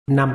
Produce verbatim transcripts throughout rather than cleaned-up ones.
năm.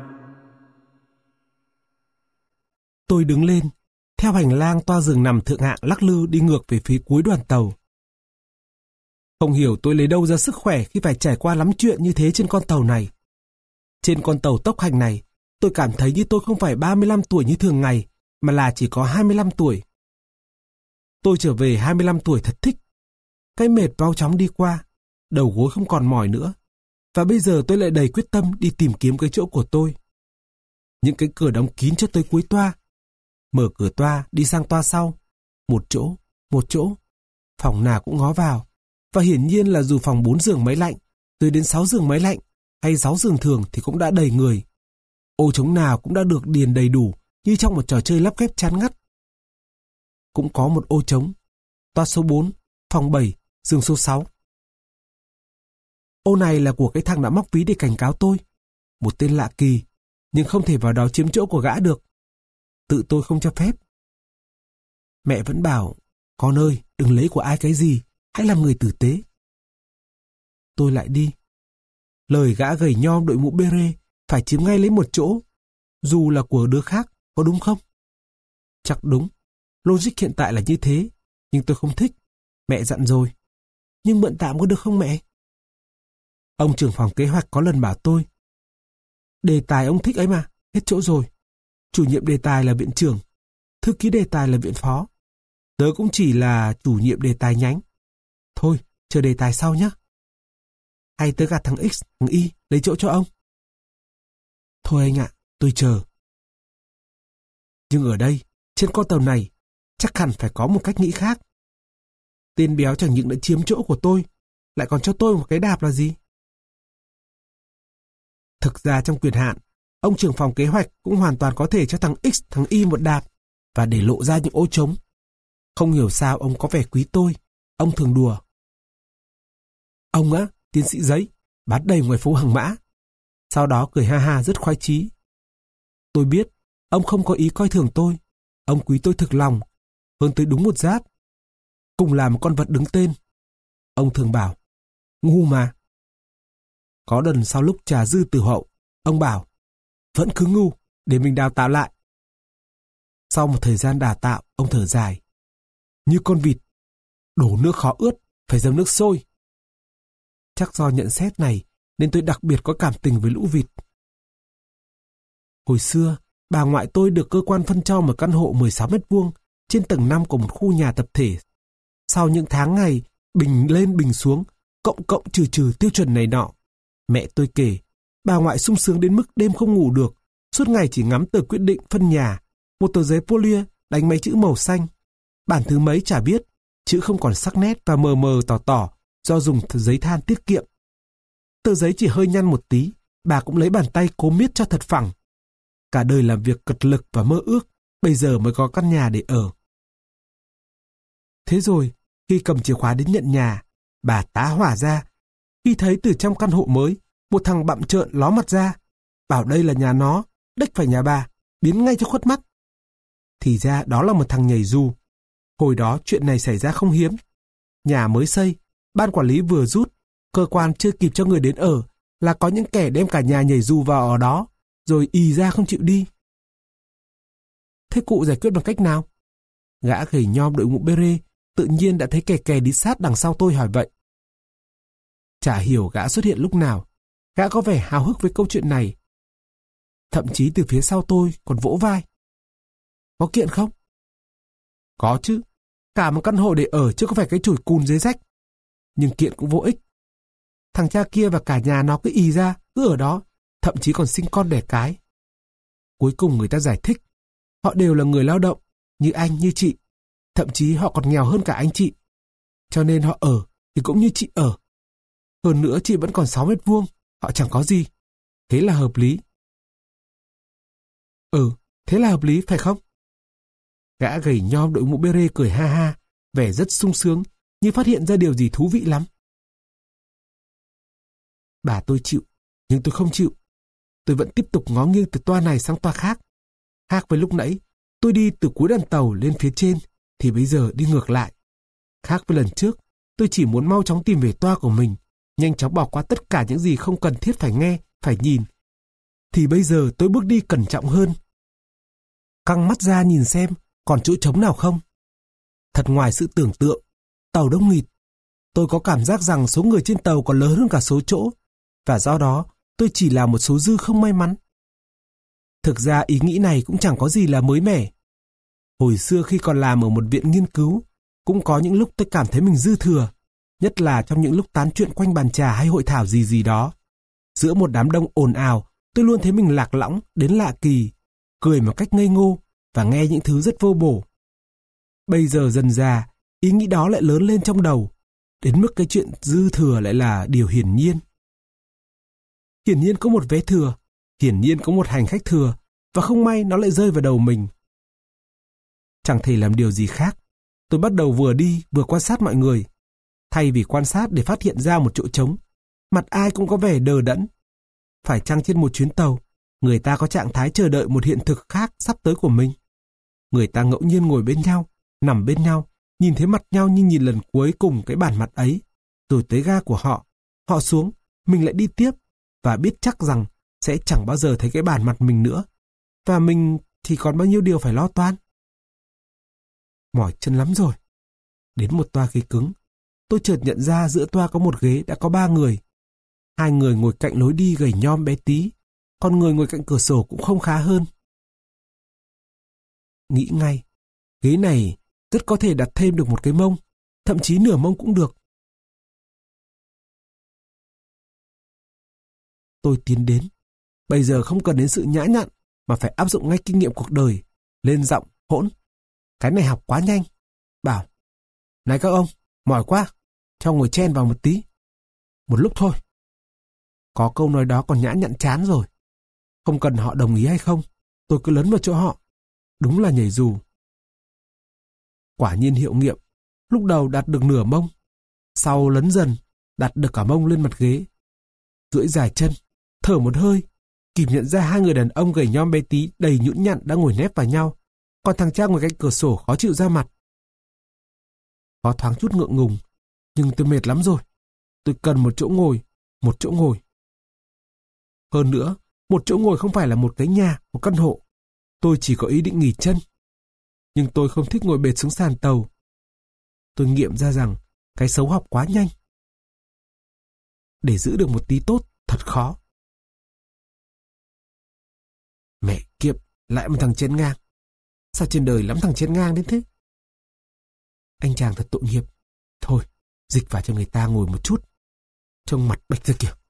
Tôi đứng lên, theo hành lang toa giường nằm thượng hạng lắc lư đi ngược về phía cuối đoàn tàu. Không hiểu tôi lấy đâu ra sức khỏe khi phải trải qua lắm chuyện như thế trên con tàu này. Trên con tàu tốc hành này, tôi cảm thấy như tôi không phải ba mươi lăm tuổi như thường ngày, mà là chỉ có hai mươi lăm tuổi. Tôi trở về hai mươi lăm tuổi thật thích. Cái mệt mau chóng đi qua, đầu gối không còn mỏi nữa. Và bây giờ tôi lại đầy quyết tâm đi tìm kiếm cái chỗ của tôi. Những cái cửa đóng kín cho tới cuối toa. Mở cửa toa, đi sang toa sau. Một chỗ, một chỗ. Phòng nào cũng ngó vào. Và hiển nhiên là dù phòng bốn giường máy lạnh, tới đến sáu giường máy lạnh, hay sáu giường thường thì cũng đã đầy người. Ô trống nào cũng đã được điền đầy đủ, như trong một trò chơi lắp ghép chán ngắt. Cũng có một ô trống. Toa số bốn, phòng bảy, giường số sáu. Ô này là của cái thằng đã móc ví để cảnh cáo tôi. Một tên lạ kỳ, nhưng không thể vào đó chiếm chỗ của gã được. Tự tôi không cho phép. Mẹ vẫn bảo, con ơi, đừng lấy của ai cái gì, hãy làm người tử tế. Tôi lại đi. Lời gã gầy nhom đội mũ bê rê phải chiếm ngay lấy một chỗ, dù là của đứa khác, có đúng không? Chắc đúng. Logic hiện tại là như thế, nhưng tôi không thích. Mẹ dặn rồi. Nhưng mượn tạm có được không mẹ? Ông trưởng phòng kế hoạch có lần bảo tôi, đề tài ông thích ấy mà, hết chỗ rồi. Chủ nhiệm đề tài là viện trưởng, thư ký đề tài là viện phó. Tớ cũng chỉ là chủ nhiệm đề tài nhánh. Thôi, chờ đề tài sau nhé. Hay tớ gạt thằng X, thằng Y lấy chỗ cho ông? Thôi anh ạ, tôi chờ. Nhưng ở đây, trên con tàu này, chắc hẳn phải có một cách nghĩ khác. Tên béo chẳng những đã chiếm chỗ của tôi, lại còn cho tôi một cái đạp là gì? Thực ra trong quyền hạn, ông trưởng phòng kế hoạch cũng hoàn toàn có thể cho thằng X, thằng Y một đạp và để lộ ra những ô trống. Không hiểu sao ông có vẻ quý tôi. Ông thường đùa. Ông á, tiến sĩ giấy, bán đầy ngoài phố Hàng Mã. Sau đó cười ha ha rất khoái chí. Tôi biết, ông không có ý coi thường tôi. Ông quý tôi thực lòng, hơn tới đúng một giáp. Cùng là một con vật đứng tên. Ông thường bảo, ngu mà. Có lần sau lúc trà dư từ hậu, ông bảo, vẫn cứ ngu, để mình đào tạo lại. Sau một thời gian đào tạo, ông thở dài. Như con vịt, đổ nước khó ướt, phải dầm nước sôi. Chắc do nhận xét này, nên tôi đặc biệt có cảm tình với lũ vịt. Hồi xưa, bà ngoại tôi được cơ quan phân cho một căn hộ mười sáu mét vuông trên tầng năm của một khu nhà tập thể. Sau những tháng ngày, bình lên bình xuống, cộng cộng trừ trừ tiêu chuẩn này nọ. Mẹ tôi kể, bà ngoại sung sướng đến mức đêm không ngủ được, suốt ngày chỉ ngắm tờ quyết định phân nhà, một tờ giấy polymer đánh mấy chữ màu xanh. Bản thứ mấy chả biết, chữ không còn sắc nét và mờ mờ tỏ tỏ do dùng giấy than tiết kiệm. Tờ giấy chỉ hơi nhăn một tí, bà cũng lấy bàn tay cố miết cho thật phẳng. Cả đời làm việc cật lực và mơ ước, bây giờ mới có căn nhà để ở. Thế rồi, khi cầm chìa khóa đến nhận nhà, bà tá hỏa ra. Khi thấy từ trong căn hộ mới, một thằng bặm trợn ló mặt ra, bảo đây là nhà nó, đếch phải nhà bà, biến ngay cho khuất mắt. Thì ra đó là một thằng nhảy dù. Hồi đó chuyện này xảy ra không hiếm. Nhà mới xây, ban quản lý vừa rút, cơ quan chưa kịp cho người đến ở, là có những kẻ đem cả nhà nhảy dù vào ở đó, rồi ì ra không chịu đi. Thế cụ giải quyết bằng cách nào? Gã gầy nhom đội mũ bê rê tự nhiên đã thấy kè kè đi sát đằng sau tôi hỏi vậy. Chả hiểu gã xuất hiện lúc nào. Gã có vẻ háo hức với câu chuyện này. Thậm chí từ phía sau tôi còn vỗ vai. Có kiện không? Có chứ. Cả một căn hộ để ở chứ có phải cái chổi cùn dưới rách. Nhưng kiện cũng vô ích. Thằng cha kia và cả nhà nó cứ ì ra, cứ ở đó, thậm chí còn sinh con đẻ cái. Cuối cùng người ta giải thích. Họ đều là người lao động, như anh, như chị. Thậm chí họ còn nghèo hơn cả anh chị. Cho nên họ ở thì cũng như chị ở. Hơn nữa chị vẫn còn sáu mét vuông, họ chẳng có gì. Thế là hợp lý. Ừ, thế là hợp lý phải không? Gã gầy nhom đội mũ bê rê cười ha ha, vẻ rất sung sướng, như phát hiện ra điều gì thú vị lắm. Bà tôi chịu, nhưng tôi không chịu. Tôi vẫn tiếp tục ngó nghiêng từ toa này sang toa khác. Khác với lúc nãy, tôi đi từ cuối đoàn tàu lên phía trên, thì bây giờ đi ngược lại. Khác với lần trước, tôi chỉ muốn mau chóng tìm về toa của mình, nhanh chóng bỏ qua tất cả những gì không cần thiết phải nghe, phải nhìn. thì bây giờ tôi bước đi cẩn trọng hơn. Căng mắt ra nhìn xem còn chỗ trống nào không. Thật ngoài sự tưởng tượng, tàu đông nghịt. Tôi có cảm giác rằng số người trên tàu còn lớn hơn cả số chỗ, và do đó tôi chỉ là một số dư không may mắn. Thực ra ý nghĩ này cũng chẳng có gì là mới mẻ. Hồi xưa khi còn làm ở một viện nghiên cứu, cũng có những lúc tôi cảm thấy mình dư thừa, nhất là trong những lúc tán chuyện quanh bàn trà hay hội thảo gì gì đó. Giữa một đám đông ồn ào, tôi luôn thấy mình lạc lõng đến lạ kỳ, cười một cách ngây ngô và nghe những thứ rất vô bổ. Bây giờ dần dà, ý nghĩ đó lại lớn lên trong đầu, đến mức cái chuyện dư thừa lại là điều hiển nhiên. Hiển nhiên có một vé thừa, hiển nhiên có một hành khách thừa, và không may nó lại rơi vào đầu mình. Chẳng thể làm điều gì khác, tôi bắt đầu vừa đi vừa quan sát mọi người. Thay vì quan sát để phát hiện ra một chỗ trống, mặt ai cũng có vẻ đờ đẫn. Phải chăng trên một chuyến tàu, người ta có trạng thái chờ đợi một hiện thực khác sắp tới của mình? Người ta ngẫu nhiên ngồi bên nhau, nằm bên nhau, nhìn thấy mặt nhau như nhìn lần cuối cùng cái bản mặt ấy, rồi tới ga của họ, họ xuống, mình lại đi tiếp, và biết chắc rằng sẽ chẳng bao giờ thấy cái bản mặt mình nữa, và mình thì còn bao nhiêu điều phải lo toan. Mỏi chân lắm rồi. Đến một toa ghế cứng, tôi chợt nhận ra giữa toa có một ghế đã có ba người. Hai người ngồi cạnh lối đi gầy nhom bé tí, còn người ngồi cạnh cửa sổ cũng không khá hơn. Nghĩ ngay, ghế này rất có thể đặt thêm được một cái mông, thậm chí nửa mông cũng được. Tôi tiến đến. Bây giờ không cần đến sự nhã nhặn, mà phải áp dụng ngay kinh nghiệm cuộc đời, lên giọng hỗn. Cái này học quá nhanh. Bảo, này các ông, mỏi quá, cho ngồi chen vào một tí. Một lúc thôi. Có câu nói đó còn nhã nhặn chán rồi. Không cần họ đồng ý hay không, tôi cứ lấn vào chỗ họ. Đúng là nhảy dù. Quả nhiên hiệu nghiệm, lúc đầu đặt được nửa mông, sau lấn dần, đặt được cả mông lên mặt ghế. Duỗi dài chân, thở một hơi, kịp nhận ra hai người đàn ông gầy nhom bé tí đầy nhũn nhặn đã ngồi nép vào nhau, còn thằng cha ngồi cạnh cửa sổ khó chịu ra mặt. Có thoáng chút ngượng ngùng, nhưng tôi mệt lắm rồi. Tôi cần một chỗ ngồi, một chỗ ngồi. Hơn nữa, một chỗ ngồi không phải là một cái nhà, một căn hộ. Tôi chỉ có ý định nghỉ chân. Nhưng tôi không thích ngồi bệt xuống sàn tàu. Tôi nghiệm ra rằng cái xấu học quá nhanh. Để giữ được một tí tốt, thật khó. Mẹ kiếp, lại một thằng chen ngang. Sao trên đời lắm thằng chen ngang đến thế? Anh chàng thật tội nghiệp. Thôi, dịch vào cho người ta ngồi một chút. Trông mặt bệch ra kìa.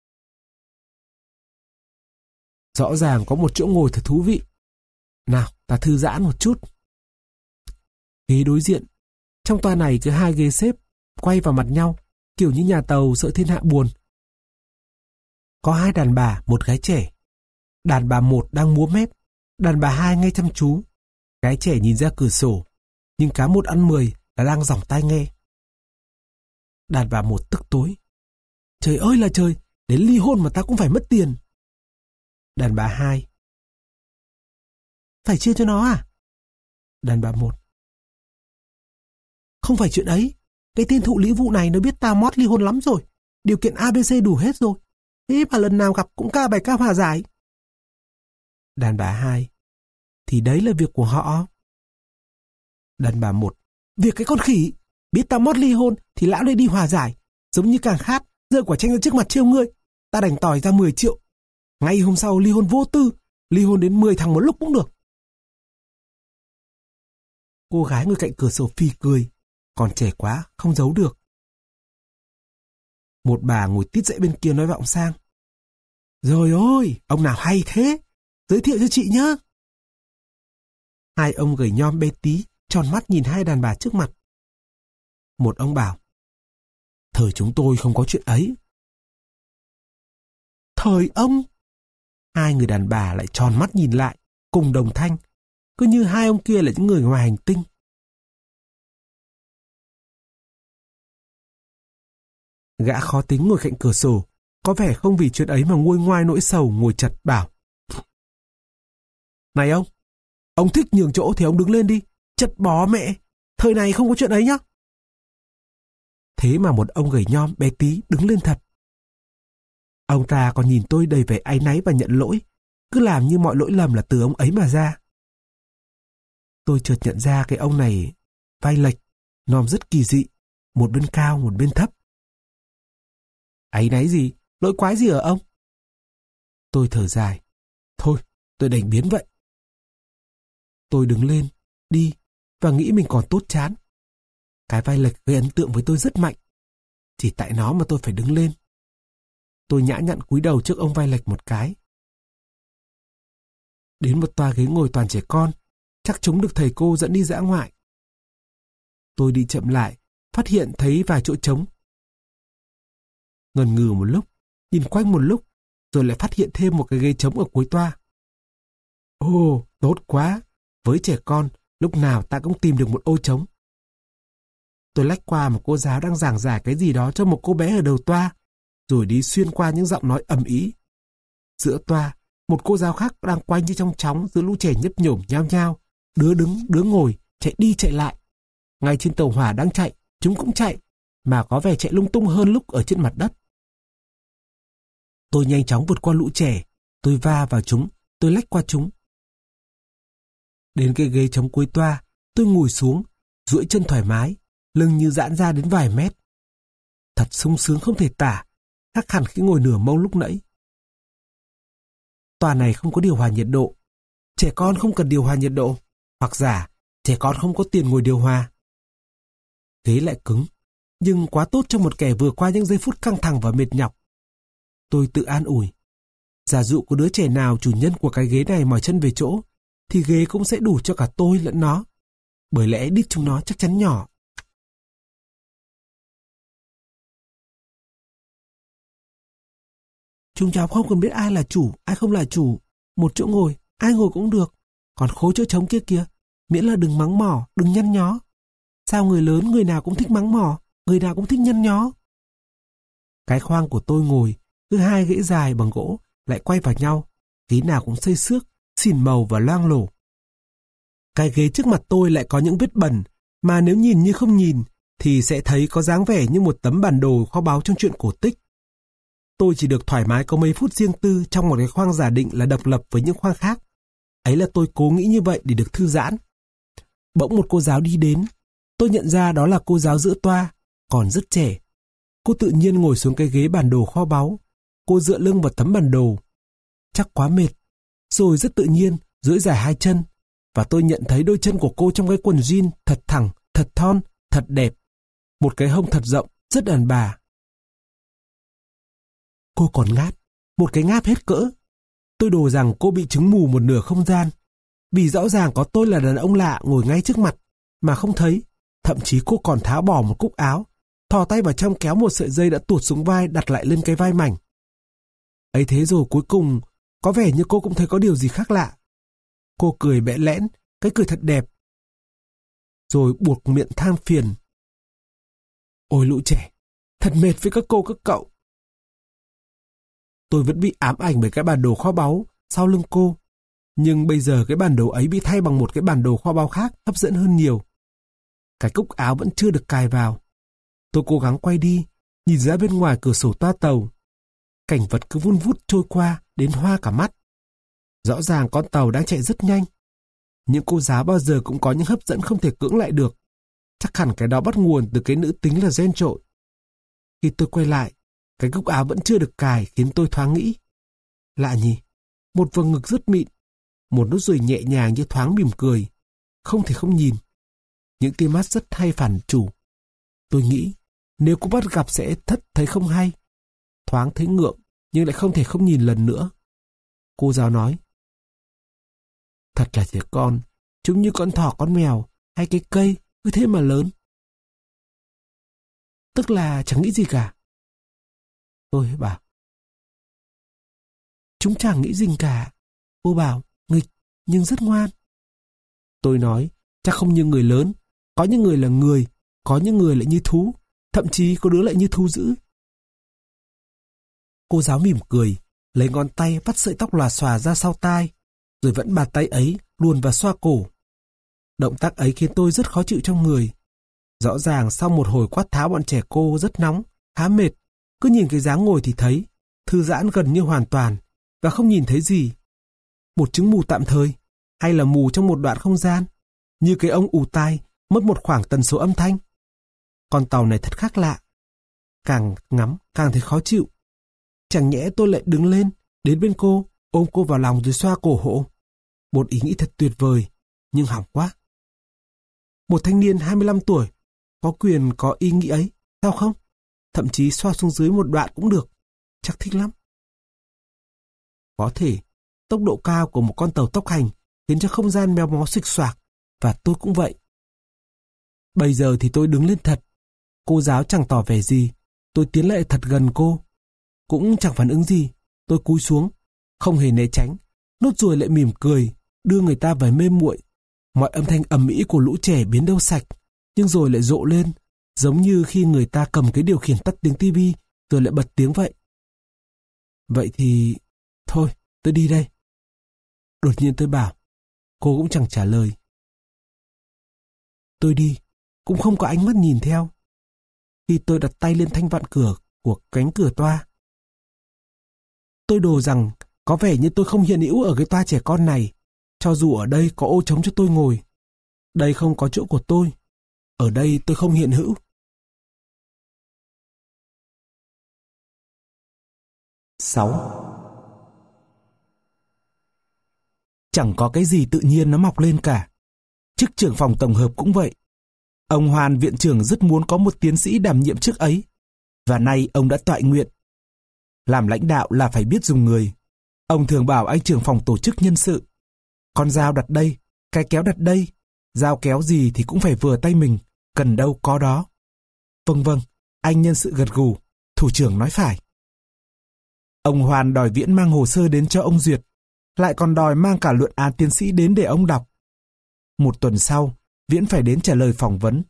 Rõ ràng có một chỗ ngồi thật thú vị. Nào, ta thư giãn một chút. Ghế đối diện. Trong toa này cứ hai ghế xếp, quay vào mặt nhau, kiểu như nhà tàu sợ thiên hạ buồn. Có hai đàn bà, một gái trẻ. Đàn bà một đang múa mép, đàn bà hai nghe chăm chú. Gái trẻ nhìn ra cửa sổ, nhưng cá một ăn mười là đang giỏng tai nghe. Đàn bà một tức tối. Trời ơi là trời, đến ly hôn mà ta cũng phải mất tiền. Đàn bà hai. Phải chia cho nó à? Đàn bà một. Không phải chuyện ấy. Cái tên thụ lý vụ này nó biết ta mót ly hôn lắm rồi. Điều kiện a bê xê đủ hết rồi. Thế mà lần nào gặp cũng ca bài ca hòa giải. Đàn bà hai. Thì đấy là việc của họ. Đàn bà một. Việc cái con khỉ. Biết ta mót ly hôn thì lão đây đi hòa giải. Giống như càng khát, giơ quả chanh ra trước mặt trêu ngươi. Ta đành tỏi ra mười triệu. Ngay hôm sau ly hôn vô tư. Ly hôn đến mười thằng một lúc cũng được. Cô gái ngồi cạnh cửa sổ phì cười. Còn trẻ quá, không giấu được. Một bà ngồi tít dậy bên kia nói vọng sang. Rồi ôi, ông nào hay thế? Giới thiệu cho chị nhá. Hai ông gầy nhom bé tí, tròn mắt nhìn hai đàn bà trước mặt. Một ông bảo. Thời chúng tôi không có chuyện ấy. Thời ông? Hai người đàn bà lại tròn mắt nhìn lại, cùng đồng thanh. Cứ như hai ông kia là những người ngoài hành tinh. Gã khó tính ngồi cạnh cửa sổ, có vẻ không vì chuyện ấy mà nguôi ngoai nỗi sầu ngồi chật bảo. Này ông, ông thích nhường chỗ thì ông đứng lên đi, chật bó mẹ, thời này không có chuyện ấy nhá. Thế mà một ông gầy nhom bé tí đứng lên thật. Ông ta còn nhìn tôi đầy vẻ áy náy và nhận lỗi cứ làm như mọi lỗi lầm là từ ông ấy mà ra. Tôi chợt nhận ra cái ông này vai lệch, nòm rất kỳ dị, một bên cao một bên thấp. Áy náy gì, lỗi quái gì ở ông? Tôi thở dài. Thôi, tôi đành biến vậy. Tôi đứng lên, đi, và nghĩ mình còn tốt chán. Cái vai lệch gây ấn tượng với tôi rất mạnh. Chỉ tại nó mà tôi phải đứng lên. Tôi nhã nhặn cúi đầu trước ông vai lệch một cái. Đến một toa ghế ngồi toàn trẻ con, chắc chúng được thầy cô dẫn đi dã ngoại. Tôi đi chậm lại, phát hiện thấy vài chỗ trống. Ngần ngừ một lúc, nhìn quanh một lúc, rồi lại phát hiện thêm một cái ghế trống ở cuối toa. Ồ, tốt quá! Với trẻ con, lúc nào ta cũng tìm được một ô trống. Tôi lách qua một cô giáo đang giảng giải cái gì đó cho một cô bé ở đầu toa, rồi đi xuyên qua những giọng nói ầm ĩ. Giữa toa, một cô giáo khác đang quanh như trong chóng giữa lũ trẻ nhấp nhổm nhao nhao, đứa đứng, đứa ngồi, chạy đi chạy lại. Ngay trên tàu hỏa đang chạy, chúng cũng chạy, mà có vẻ chạy lung tung hơn lúc ở trên mặt đất. Tôi nhanh chóng vượt qua lũ trẻ, tôi va vào chúng, tôi lách qua chúng. Đến cái ghế trống cuối toa, tôi ngồi xuống, duỗi chân thoải mái, lưng như giãn ra đến vài mét. Thật sung sướng không thể tả, khác hẳn khi ngồi nửa mông lúc nãy. Tòa này không có điều hòa nhiệt độ. Trẻ con không cần điều hòa nhiệt độ. Hoặc giả, trẻ con không có tiền ngồi điều hòa. Ghế lại cứng, nhưng quá tốt cho một kẻ vừa qua những giây phút căng thẳng và mệt nhọc. Tôi tự an ủi. Giả dụ có đứa trẻ nào chủ nhân của cái ghế này mỏi chân về chỗ, thì ghế cũng sẽ đủ cho cả tôi lẫn nó. Bởi lẽ đít chúng nó chắc chắn nhỏ. Chúng cháu không cần biết ai là chủ, ai không là chủ. Một chỗ ngồi, ai ngồi cũng được. Còn khối chỗ trống kia kìa, miễn là đừng mắng mỏ, đừng nhăn nhó. Sao người lớn người nào cũng thích mắng mỏ, người nào cũng thích nhăn nhó. Cái khoang của tôi ngồi, cứ hai ghế dài bằng gỗ, lại quay vào nhau. Ghế nào cũng xây xước, xỉn màu và loang lổ. Cái ghế trước mặt tôi lại có những vết bẩn, mà nếu nhìn như không nhìn, thì sẽ thấy có dáng vẻ như một tấm bản đồ kho báu trong truyện cổ tích. Tôi chỉ được thoải mái có mấy phút riêng tư trong một cái khoang giả định là độc lập với những khoang khác. Ấy là tôi cố nghĩ như vậy để được thư giãn. Bỗng một cô giáo đi đến. Tôi nhận ra đó là cô giáo giữa toa, còn rất trẻ. Cô tự nhiên ngồi xuống cái ghế bản đồ kho báu. Cô dựa lưng vào tấm bản đồ. Chắc quá mệt. Rồi rất tự nhiên, duỗi dài hai chân. Và tôi nhận thấy đôi chân của cô trong cái quần jean thật thẳng, thật thon, thật đẹp. Một cái hông thật rộng, rất đàn bà. Cô còn ngáp, một cái ngáp hết cỡ. Tôi đồ rằng cô bị chứng mù một nửa không gian. Vì rõ ràng có tôi là đàn ông lạ ngồi ngay trước mặt, mà không thấy. Thậm chí cô còn tháo bỏ một cúc áo, thò tay vào trong kéo một sợi dây đã tuột xuống vai đặt lại lên cái vai mảnh. Ấy thế rồi cuối cùng, có vẻ như cô cũng thấy có điều gì khác lạ. Cô cười bẽ lẽn, cái cười thật đẹp. Rồi buộc miệng than phiền. Ôi lũ trẻ, thật mệt với các cô các cậu. Tôi vẫn bị ám ảnh bởi cái bản đồ kho báu sau lưng cô. Nhưng bây giờ cái bản đồ ấy bị thay bằng một cái bản đồ kho báu khác hấp dẫn hơn nhiều. Cái cúc áo vẫn chưa được cài vào. Tôi cố gắng quay đi, nhìn ra bên ngoài cửa sổ toa tàu. Cảnh vật cứ vun vút trôi qua, đến hoa cả mắt. Rõ ràng con tàu đang chạy rất nhanh. Những cô giáo bao giờ cũng có những hấp dẫn không thể cưỡng lại được. Chắc hẳn cái đó bắt nguồn từ cái nữ tính là ghen trội. Khi tôi quay lại, cái cúc áo vẫn chưa được cài khiến tôi thoáng nghĩ. Lạ nhỉ, một vầng ngực rất mịn, một nốt ruồi nhẹ nhàng như thoáng mỉm cười. Không thể không nhìn. Những tia mắt rất hay phản chủ. Tôi nghĩ, nếu cô bắt gặp sẽ thất thấy không hay. Thoáng thấy ngượng, nhưng lại không thể không nhìn lần nữa. Cô giáo nói. Thật là trẻ con, chúng như con thỏ con mèo, hay cái cây, cứ thế mà lớn. Tức là chẳng nghĩ gì cả. Tôi bảo. Chúng chẳng nghĩ gì cả. Cô bảo, nghịch, nhưng rất ngoan. Tôi nói, chắc không như người lớn. Có những người là người, có những người lại như thú, thậm chí có đứa lại như thú dữ. Cô giáo mỉm cười, lấy ngón tay vắt sợi tóc lòa xòa ra sau tai, rồi vẫn bàn tay ấy luồn vào xoa cổ. Động tác ấy khiến tôi rất khó chịu trong người. Rõ ràng sau một hồi quát tháo bọn trẻ cô rất nóng, khá mệt, cứ nhìn cái dáng ngồi thì thấy, thư giãn gần như hoàn toàn, và không nhìn thấy gì. một chứng mù tạm thời, hay là mù trong một đoạn không gian, như cái ông ù tai mất một khoảng tần số âm thanh? Con tàu này thật khác lạ. Càng ngắm càng thấy khó chịu. Chẳng nhẽ tôi lại đứng lên, đến bên cô, ôm cô vào lòng rồi xoa cổ hộ. Một ý nghĩ thật tuyệt vời, nhưng hỏng quá. Một thanh niên hai mươi lăm tuổi có quyền có ý nghĩ ấy, sao không? Thậm chí xoa xuống dưới một đoạn cũng được. Chắc thích lắm. Có thể, tốc độ cao của một con tàu tốc hành khiến cho không gian méo mó xịch xoạc, và tôi cũng vậy. Bây giờ thì tôi đứng lên thật. Cô giáo chẳng tỏ vẻ gì. Tôi tiến lại thật gần cô. Cũng chẳng phản ứng gì. Tôi cúi xuống, không hề né tránh. Nốt ruồi lại mỉm cười, đưa người ta vào mê muội. Mọi âm thanh ầm ĩ của lũ trẻ biến đâu sạch, nhưng rồi lại rộ lên, giống như khi người ta cầm cái điều khiển tắt tiếng tivi rồi lại bật tiếng vậy. Vậy thì... thôi, tôi đi đây. Đột nhiên tôi bảo. Cô cũng chẳng trả lời. Tôi đi, cũng không có ánh mắt nhìn theo. Khi tôi đặt tay lên thanh vặn cửa của cánh cửa toa, tôi đồ rằng có vẻ như tôi không hiện hữu ở cái toa trẻ con này, cho dù ở đây có ô trống cho tôi ngồi. Đây không có chỗ của tôi. Ở đây tôi không hiện hữu. sáu. Chẳng có cái gì tự nhiên nó mọc lên cả. Chức trưởng phòng tổng hợp cũng vậy. Ông Hoàn viện trưởng rất muốn có một tiến sĩ đảm nhiệm chức ấy, và nay ông đã toại nguyện. Làm lãnh đạo là phải biết dùng người. Ông thường bảo anh trưởng phòng tổ chức nhân sự, con dao đặt đây, cái kéo đặt đây, dao kéo gì thì cũng phải vừa tay mình, cần đâu có đó. Vâng vâng, anh nhân sự gật gù, thủ trưởng nói phải. Ông Hoàn đòi Viễn mang hồ sơ đến cho ông duyệt, lại còn đòi mang cả luận án tiến sĩ đến để ông đọc. Một tuần sau, Viễn phải đến trả lời phỏng vấn.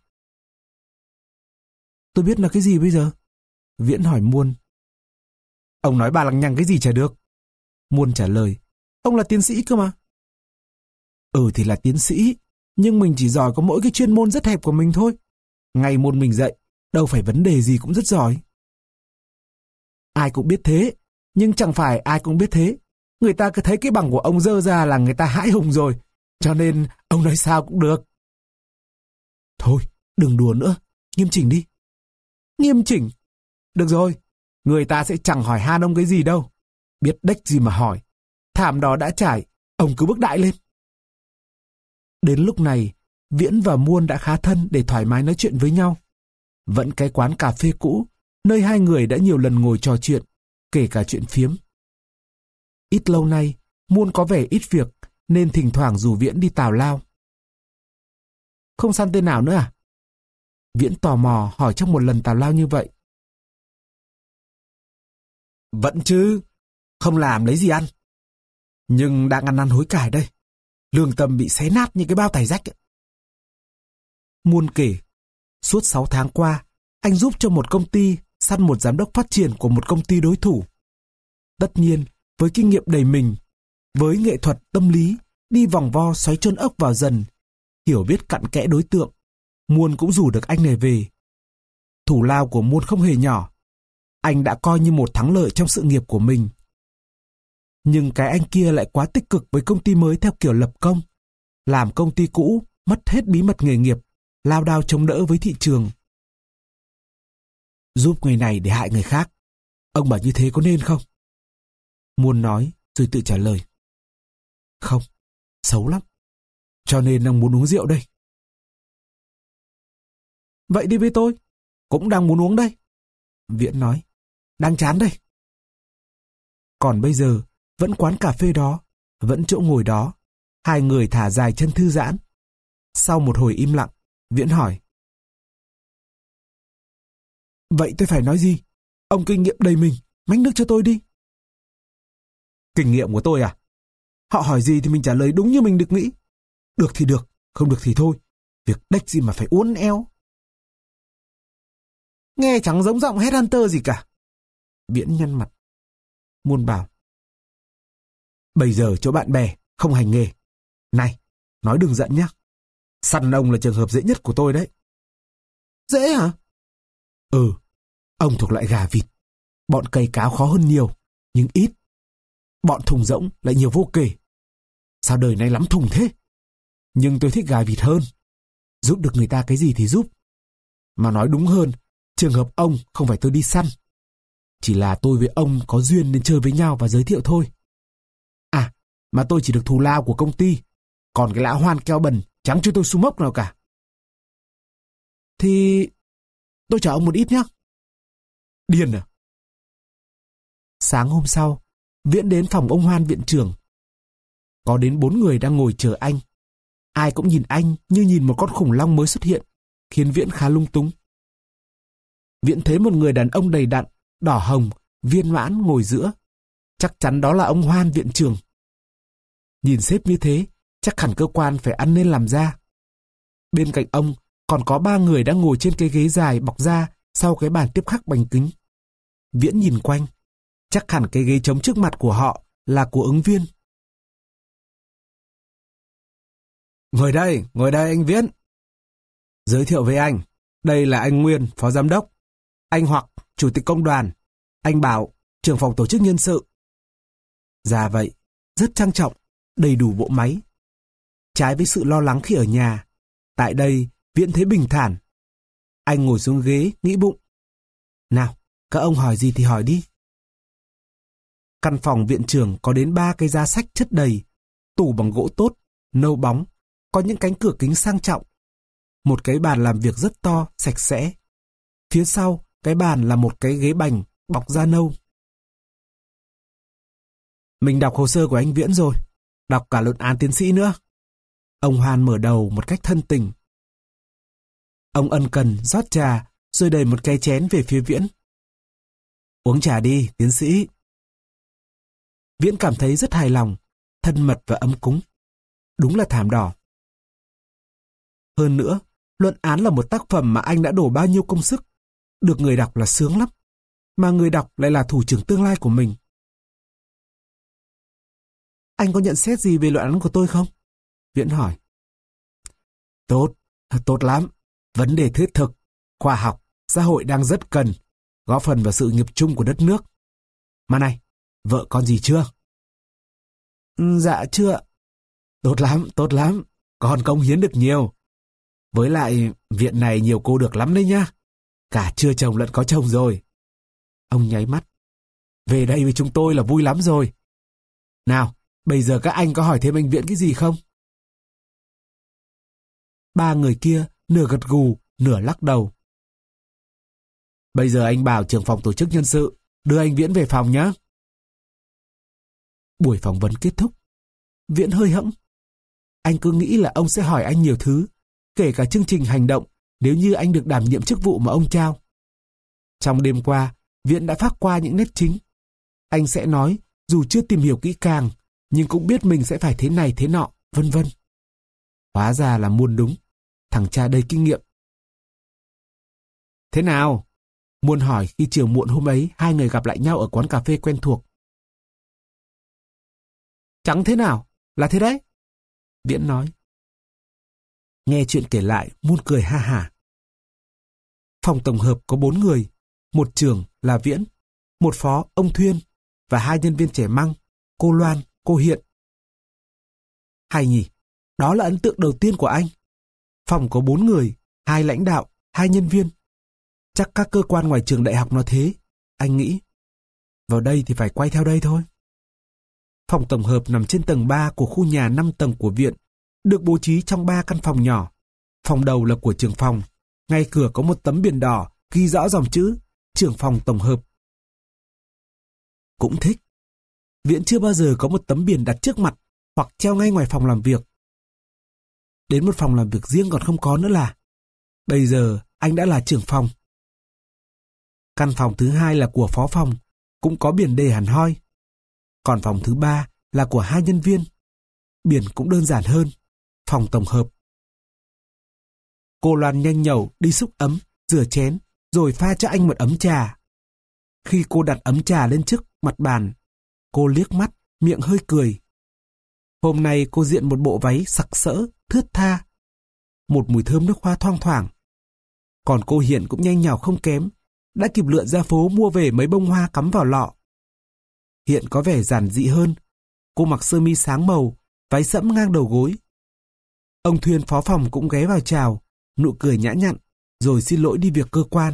Tôi biết là cái gì bây giờ? Viễn hỏi Muôn. Ông nói bà lằng nhằng cái gì chả được. Muôn trả lời. Ông là tiến sĩ cơ mà. Ừ thì là tiến sĩ, nhưng mình chỉ giỏi có mỗi cái chuyên môn rất hẹp của mình thôi. Ngày môn mình dạy, đâu phải vấn đề gì cũng rất giỏi. Ai cũng biết thế, nhưng chẳng phải ai cũng biết thế. Người ta cứ thấy cái bằng của ông dơ ra là người ta hãi hùng rồi, cho nên ông nói sao cũng được. Thôi, đừng đùa nữa, nghiêm chỉnh đi. Nghiêm chỉnh? Được rồi, người ta sẽ chẳng hỏi han ông cái gì đâu. Biết đếch gì mà hỏi. Thảm đó đã trải, ông cứ bước đại lên. Đến lúc này, Viễn và Muôn đã khá thân để thoải mái nói chuyện với nhau. Vẫn cái quán cà phê cũ, nơi hai người đã nhiều lần ngồi trò chuyện, kể cả chuyện phiếm. Ít lâu nay, Muôn có vẻ ít việc, nên thỉnh thoảng rủ Viễn đi tào lao. Không săn tên nào nữa à? Viễn tò mò hỏi trong một lần tào lao như vậy. Vẫn chứ, không làm lấy gì ăn. Nhưng đang ăn năn hối cải đây. Lương tâm bị xé nát như cái bao tải rách. Muôn kể, suốt sáu tháng qua, anh giúp cho một công ty săn một giám đốc phát triển của một công ty đối thủ. Tất nhiên, với kinh nghiệm đầy mình, với nghệ thuật tâm lý, đi vòng vo xoáy chôn ốc vào dần, hiểu biết cặn kẽ đối tượng, Muôn cũng rủ được anh này về. Thủ lao của Muôn không hề nhỏ. Anh đã coi như một thắng lợi trong sự nghiệp của mình. Nhưng cái anh kia lại quá tích cực với công ty mới theo kiểu lập công. Làm công ty cũ, mất hết bí mật nghề nghiệp, lao đao chống đỡ với thị trường. Giúp người này để hại người khác. Ông bảo như thế có nên không? Muôn nói, rồi tự trả lời. Không, xấu lắm. Cho nên ông muốn uống rượu đây. Vậy đi với tôi. Cũng đang muốn uống đây. Viễn nói. Đang chán đây. Còn bây giờ, vẫn quán cà phê đó, vẫn chỗ ngồi đó. Hai người thả dài chân thư giãn. Sau một hồi im lặng, Viễn hỏi. Vậy tôi phải nói gì? Ông kinh nghiệm đầy mình, mách nước cho tôi đi. Kinh nghiệm của tôi à? Họ hỏi gì thì mình trả lời đúng như mình được nghĩ. Được thì được, không được thì thôi. Việc đếch gì mà phải uốn éo. Nghe chẳng giống giọng headhunter gì cả. Viễn nhăn mặt. Muôn bảo. Bây giờ chỗ bạn bè, không hành nghề. Này, nói đừng giận nhá. Săn ông là trường hợp dễ nhất của tôi đấy. Dễ hả? Ừ, ông thuộc loại gà vịt. Bọn cày cáo khó hơn nhiều, nhưng ít. Bọn thùng rỗng lại nhiều vô kể. sao đời này lắm thùng thế? Nhưng tôi thích gà vịt hơn. Giúp được người ta cái gì thì giúp. Mà nói đúng hơn, trường hợp ông không phải tôi đi săn. Chỉ là tôi với ông có duyên nên chơi với nhau và giới thiệu thôi. À, mà tôi chỉ được thù lao của công ty. Còn cái lão hoan keo bẩn chẳng cho tôi xu mốc nào cả. Thì tôi trả ông một ít nhé. Điên à? Sáng hôm sau, Viễn đến phòng ông Hoan viện trưởng. Có đến bốn người đang ngồi chờ anh. Ai cũng nhìn anh như nhìn một con khủng long mới xuất hiện, khiến Viễn khá lung túng. Viễn thấy một người đàn ông đầy đặn, đỏ hồng, viên mãn ngồi giữa. Chắc chắn đó là ông Hoan viện trưởng. Nhìn sếp như thế, chắc hẳn cơ quan phải ăn nên làm ra. Bên cạnh ông còn có ba người đang ngồi trên cái ghế dài bọc da sau cái bàn tiếp khắc bằng kính. Viễn nhìn quanh, chắc hẳn cái ghế trống trước mặt của họ là của ứng viên. Ngồi đây, ngồi đây anh Viễn. Giới thiệu với anh, đây là anh Nguyên, phó giám đốc. Anh Hoặc, chủ tịch công đoàn. Anh Bảo, trưởng phòng tổ chức nhân sự. Dạ vậy, rất trang trọng, đầy đủ bộ máy. Trái với sự lo lắng khi ở nhà, tại đây Viễn thấy bình thản. Anh ngồi xuống ghế, nghĩ bụng. Nào, các ông hỏi gì thì hỏi đi. Căn phòng viện trưởng có đến ba cái giá sách chất đầy, tủ bằng gỗ tốt, nâu bóng, có những cánh cửa kính sang trọng. Một cái bàn làm việc rất to, sạch sẽ. Phía sau, cái bàn là một cái ghế bành, bọc da nâu. Mình đọc hồ sơ của anh Viễn rồi, đọc cả luận án tiến sĩ nữa. Ông Hoan mở đầu một cách thân tình. Ông ân cần rót trà, rồi đẩy một cái chén về phía Viễn. Uống trà đi, tiến sĩ. Viễn cảm thấy rất hài lòng, thân mật và ấm cúng. Đúng là thảm đỏ. Hơn nữa, luận án là một tác phẩm mà anh đã đổ bao nhiêu công sức. Được người đọc là sướng lắm. Mà người đọc lại là thủ trưởng tương lai của mình. Anh có nhận xét gì về luận án của tôi không? Viễn hỏi. Tốt, tốt lắm. Vấn đề thiết thực, khoa học, xã hội đang rất cần, góp phần vào sự nghiệp chung của đất nước. Mà này, vợ con gì chưa? Dạ chưa. Tốt lắm, tốt lắm. Con cống hiến được nhiều. Với lại, viện này nhiều cô được lắm đấy nhá. Cả chưa chồng lẫn có chồng rồi. Ông nháy mắt. Về đây với chúng tôi là vui lắm rồi. Nào, bây giờ các anh có hỏi thêm anh Viễn cái gì không? Ba người kia nửa gật gù, nửa lắc đầu. Bây giờ anh bảo trưởng phòng tổ chức nhân sự đưa anh Viễn về phòng nhé. Buổi phỏng vấn kết thúc. Viễn hơi hẫng. Anh cứ nghĩ là ông sẽ hỏi anh nhiều thứ, kể cả chương trình hành động nếu như anh được đảm nhiệm chức vụ mà ông trao. Trong đêm qua, Viễn đã phác qua những nét chính. Anh sẽ nói, dù chưa tìm hiểu kỹ càng, nhưng cũng biết mình sẽ phải thế này thế nọ, vân vân. Hóa ra là Muôn đúng, thằng cha đầy kinh nghiệm. Thế nào? Muôn hỏi khi chiều muộn hôm ấy hai người gặp lại nhau ở quán cà phê quen thuộc. Chẳng thế nào, là thế đấy. Viễn nói. Nghe chuyện kể lại, Muôn cười ha hả. Phòng tổng hợp có bốn người, một trưởng là Viễn, một phó ông Thuyên và hai nhân viên trẻ măng, cô Loan, cô Hiện. Hay nhỉ, đó là ấn tượng đầu tiên của anh. Phòng có bốn người, hai lãnh đạo, hai nhân viên. Chắc các cơ quan ngoài trường đại học nó thế, anh nghĩ. Vào đây thì phải quay theo đây thôi. Phòng tổng hợp nằm trên tầng ba của khu nhà năm tầng của viện, được bố trí trong ba căn phòng nhỏ. Phòng đầu là của trưởng phòng, ngay cửa có một tấm biển đỏ ghi rõ dòng chữ trưởng phòng tổng hợp. Cũng thích. Viện chưa bao giờ có một tấm biển đặt trước mặt hoặc treo ngay ngoài phòng làm việc. Đến một phòng làm việc riêng còn không có nữa là. Bây giờ anh đã là trưởng phòng. Căn phòng thứ hai là của phó phòng, cũng có biển đề hẳn hoi. Còn phòng thứ ba là của hai nhân viên. Biển cũng đơn giản hơn, phòng tổng hợp. Cô Loan nhanh nhẩu đi xúc ấm, rửa chén, rồi pha cho anh một ấm trà. Khi cô đặt ấm trà lên trước mặt bàn, cô liếc mắt, miệng hơi cười. Hôm nay cô diện một bộ váy sặc sỡ, thướt tha. Một mùi thơm nước hoa thoang thoảng. Còn cô Hiện cũng nhanh nhảu không kém, đã kịp lượn ra phố mua về mấy bông hoa cắm vào lọ. Hiện có vẻ giản dị hơn. Cô mặc sơ mi sáng màu, váy sẫm ngang đầu gối. Ông Thuyên phó phòng cũng ghé vào chào, nụ cười nhã nhặn, rồi xin lỗi đi việc cơ quan.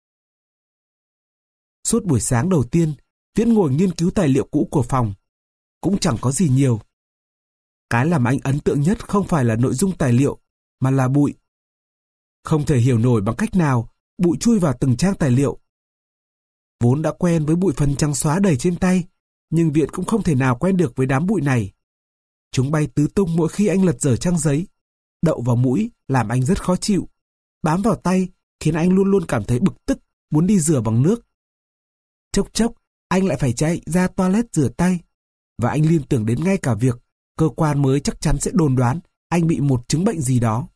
Suốt buổi sáng đầu tiên, Viễn ngồi nghiên cứu tài liệu cũ của phòng. Cũng chẳng có gì nhiều. Cái làm anh ấn tượng nhất không phải là nội dung tài liệu, mà là bụi. Không thể hiểu nổi bằng cách nào bụi chui vào từng trang tài liệu. Vốn đã quen với bụi phấn trắng xóa đầy trên tay, nhưng Viễn cũng không thể nào quen được với đám bụi này. Chúng bay tứ tung mỗi khi anh lật dở trang giấy, đậu vào mũi làm anh rất khó chịu, bám vào tay khiến anh luôn luôn cảm thấy bực tức, muốn đi rửa bằng nước. Chốc chốc, anh lại phải chạy ra toilet rửa tay, và anh liên tưởng đến ngay cả việc cơ quan mới chắc chắn sẽ đồn đoán anh bị một chứng bệnh gì đó.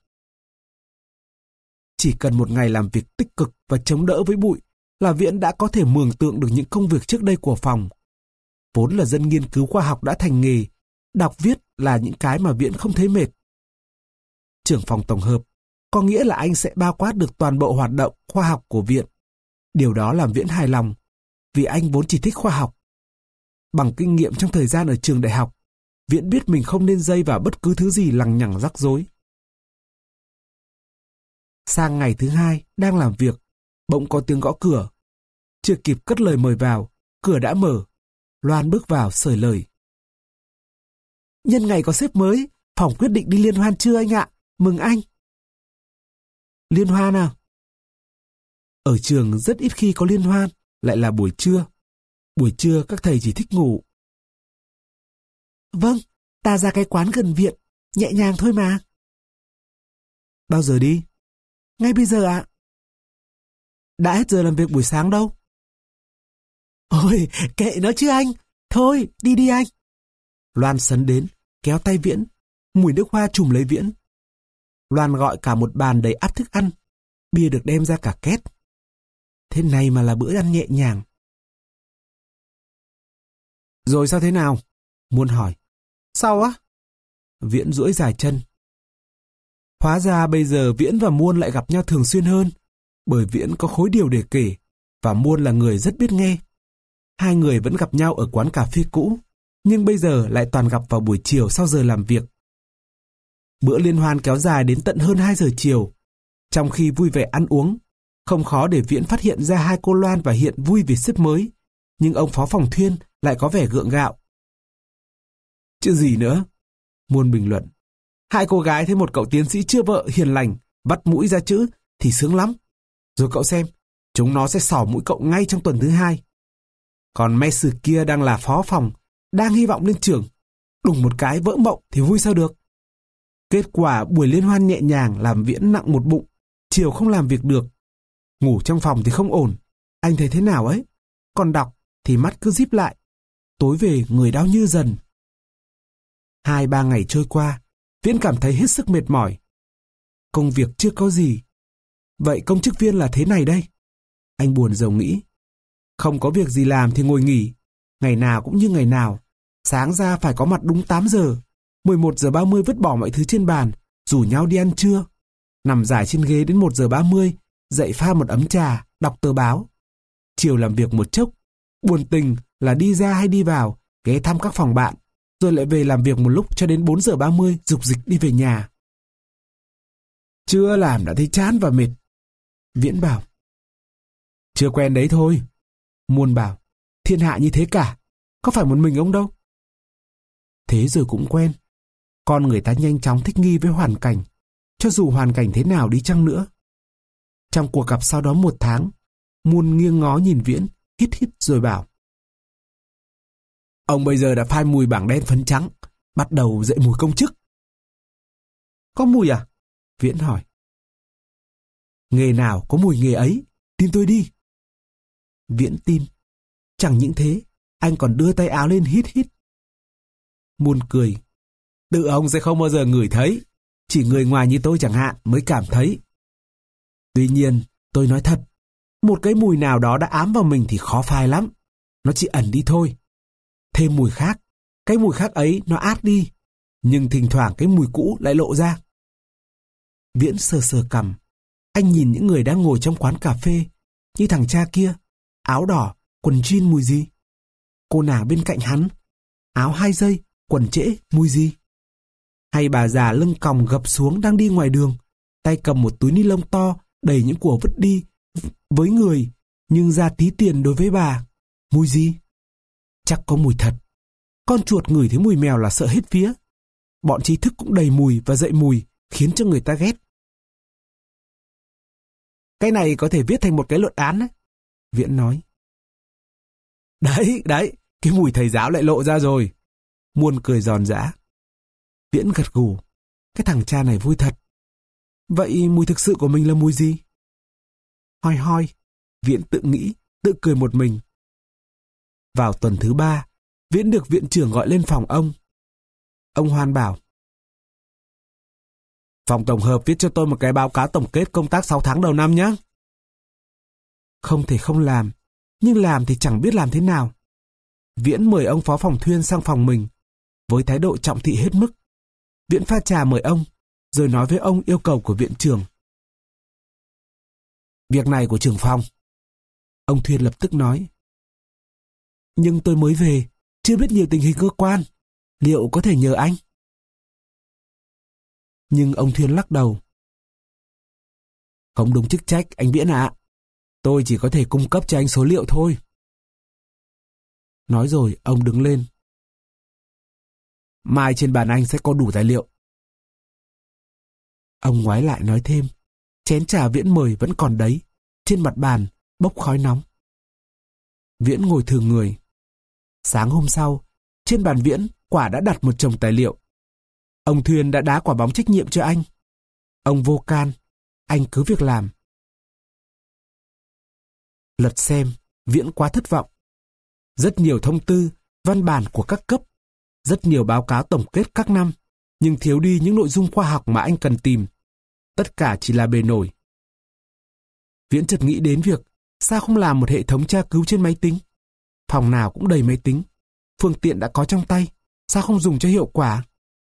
Chỉ cần một ngày làm việc tích cực và chống đỡ với bụi là Viễn đã có thể mường tượng được những công việc trước đây của phòng. Vốn là dân nghiên cứu khoa học đã thành nghề, đọc viết là những cái mà Viễn không thấy mệt. Trưởng phòng tổng hợp có nghĩa là anh sẽ bao quát được toàn bộ hoạt động khoa học của viện. Điều đó làm Viễn hài lòng, vì anh vốn chỉ thích khoa học. Bằng kinh nghiệm trong thời gian ở trường đại học, Viễn biết mình không nên dây vào bất cứ thứ gì lằng nhằng rắc rối. Sang ngày thứ hai, đang làm việc, bỗng có tiếng gõ cửa. Chưa kịp cất lời mời vào, cửa đã mở. Loan bước vào sởi lời. Nhân ngày có sếp mới, phòng quyết định đi liên hoan chưa anh ạ? Mừng anh. Liên hoan à? Ở trường rất ít khi có liên hoan, lại là buổi trưa. Buổi trưa các thầy chỉ thích ngủ. Vâng, ta ra cái quán gần viện, nhẹ nhàng thôi mà. Bao giờ đi? Ngay bây giờ ạ. Đã hết giờ làm việc buổi sáng đâu. Ôi, kệ nó chứ anh. Thôi, đi đi anh. Loan sấn đến, kéo tay Viễn. Mùi nước hoa trùm lấy Viễn. Loan gọi cả một bàn đầy ắp thức ăn. Bia được đem ra cả két. Thế này mà là bữa ăn nhẹ nhàng. Rồi sao thế nào? Muôn hỏi. Sao á? Viễn duỗi dài chân. Hóa ra bây giờ Viễn và Muôn lại gặp nhau thường xuyên hơn, bởi Viễn có khối điều để kể, và Muôn là người rất biết nghe. Hai người vẫn gặp nhau ở quán cà phê cũ, nhưng bây giờ lại toàn gặp vào buổi chiều sau giờ làm việc. Bữa liên hoan kéo dài đến tận hơn hai giờ chiều. Trong khi vui vẻ ăn uống, không khó để Viễn phát hiện ra hai cô Loan và Hiện vui vì sếp mới, nhưng ông phó phòng Thuyên lại có vẻ gượng gạo. Chứ gì nữa? Muôn bình luận. Hai cô gái thấy một cậu tiến sĩ chưa vợ hiền lành, vắt mũi ra chữ thì sướng lắm. Rồi cậu xem, chúng nó sẽ xỏ mũi cậu ngay trong tuần thứ hai. Còn Messi kia đang là phó phòng, đang hy vọng lên trường. Đùng một cái vỡ mộng thì vui sao được. Kết quả buổi liên hoan nhẹ nhàng làm Viễn nặng một bụng, chiều không làm việc được. Ngủ trong phòng thì không ổn. Anh thấy thế nào ấy? Còn đọc thì mắt cứ díp lại. Tối về người đau như dần. Hai ba ngày trôi qua, Viễn cảm thấy hết sức mệt mỏi. Công việc chưa có gì. Vậy công chức viên là thế này đây. Anh buồn rầu nghĩ. Không có việc gì làm thì ngồi nghỉ. Ngày nào cũng như ngày nào. Sáng ra phải có mặt đúng tám giờ. mười một giờ ba mươi vứt bỏ mọi thứ trên bàn, rủ nhau đi ăn trưa. Nằm dài trên ghế đến một giờ ba mươi, dậy pha một ấm trà, đọc tờ báo. Chiều làm việc một chốc. Buồn tình là đi ra hay đi vào, ghé thăm các phòng bạn, rồi lại về làm việc một lúc cho đến bốn giờ ba mươi, rục rịch đi về nhà. Chưa làm đã thấy chán và mệt. Viễn bảo. Chưa quen đấy thôi. Muôn bảo. Thiên hạ như thế cả. Có phải một mình ông đâu. Thế rồi cũng quen. Con người ta nhanh chóng thích nghi với hoàn cảnh, cho dù hoàn cảnh thế nào đi chăng nữa. Trong cuộc gặp sau đó một tháng, Muôn nghiêng ngó nhìn Viễn, hít hít rồi bảo. Ông bây giờ đã phai mùi bảng đen phấn trắng, bắt đầu dậy mùi công chức. Có mùi à? Viễn hỏi. Nghề nào có mùi nghề ấy, tin tôi đi. Viễn tin. Chẳng những thế, anh còn đưa tay áo lên hít hít. Muôn cười. Tự ông sẽ không bao giờ ngửi thấy, chỉ người ngoài như tôi chẳng hạn mới cảm thấy. Tuy nhiên, tôi nói thật, một cái mùi nào đó đã ám vào mình thì khó phai lắm. Nó chỉ ẩn đi thôi. Thêm mùi khác, cái mùi khác ấy nó át đi, nhưng thỉnh thoảng cái mùi cũ lại lộ ra. Viễn sờ sờ cằm. Anh nhìn những người đang ngồi trong quán cà phê, như thằng cha kia, áo đỏ, quần jean mùi gì? Cô nàng bên cạnh hắn, áo hai dây, quần trễ mùi gì? Hay bà già lưng còng gập xuống đang đi ngoài đường, tay cầm một túi ni lông to đầy những của vứt đi với người, nhưng ra tí tiền đối với bà. Mùi gì? Chắc có mùi thật. Con chuột ngửi thấy mùi mèo là sợ hết vía. Bọn trí thức cũng đầy mùi và dậy mùi, khiến cho người ta ghét. Cái này có thể viết thành một cái luận án đấy, Viễn nói. Đấy, đấy, cái mùi thầy giáo lại lộ ra rồi. Muôn cười giòn giã. Viễn gật gù. Cái thằng cha này vui thật. Vậy mùi thực sự của mình là mùi gì? Hoi hoi, Viễn tự nghĩ, tự cười một mình. Vào tuần thứ ba, Viễn được viện trưởng gọi lên phòng ông. Ông Hoan bảo: Phòng tổng hợp viết cho tôi một cái báo cáo tổng kết công tác sáu tháng đầu năm nhé. Không thể không làm, nhưng làm thì chẳng biết làm thế nào. Viễn mời ông phó phòng Thuyên sang phòng mình, với thái độ trọng thị hết mức. Viễn pha trà mời ông, rồi nói với ông yêu cầu của viện trưởng. Việc này của trưởng phòng. Ông Thuyên lập tức nói. Nhưng tôi mới về, chưa biết nhiều tình hình cơ quan. Liệu có thể nhờ anh? Nhưng ông Thuyên lắc đầu. Không đúng chức trách, anh Viễn ạ. Tôi chỉ có thể cung cấp cho anh số liệu thôi. Nói rồi, ông đứng lên. Mai trên bàn anh sẽ có đủ tài liệu. Ông ngoái lại nói thêm. Chén trà Viễn mời vẫn còn đấy. Trên mặt bàn, bốc khói nóng. Viễn ngồi thừ người. Sáng hôm sau, trên bàn Viễn, quả đã đặt một chồng tài liệu. Ông Thuyên đã đá quả bóng trách nhiệm cho anh. Ông vô can, anh cứ việc làm. Lật xem, Viễn quá thất vọng. Rất nhiều thông tư, văn bản của các cấp, rất nhiều báo cáo tổng kết các năm, nhưng thiếu đi những nội dung khoa học mà anh cần tìm. Tất cả chỉ là bề nổi. Viễn chợt nghĩ đến việc sao không làm một hệ thống tra cứu trên máy tính. Phòng nào cũng đầy máy tính, phương tiện đã có trong tay, sao không dùng cho hiệu quả?